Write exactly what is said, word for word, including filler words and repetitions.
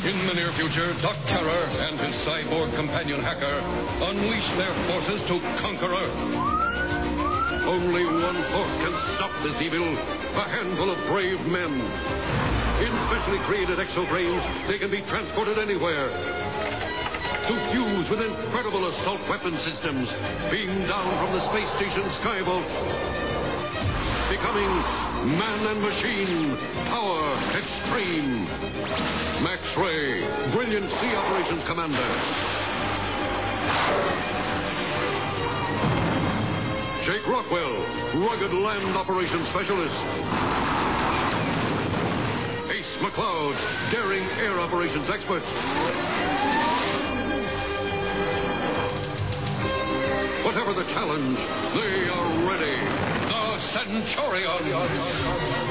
In the near future, Doc Terror and his cyborg companion Hacker unleash their forces to conquer Earth. Only one force can stop this evil, a handful of brave men. In specially created exobrains, they can be transported anywhere. To fuse with incredible assault weapon systems, beamed down from the space station Skyvault. Becoming man and machine, power extreme. Max Ray, brilliant Sea Operations Commander. Jake Rockwell, rugged land operations specialist. Ace McCloud, daring air operations expert. Whatever the challenge, they are ready. The Centurions.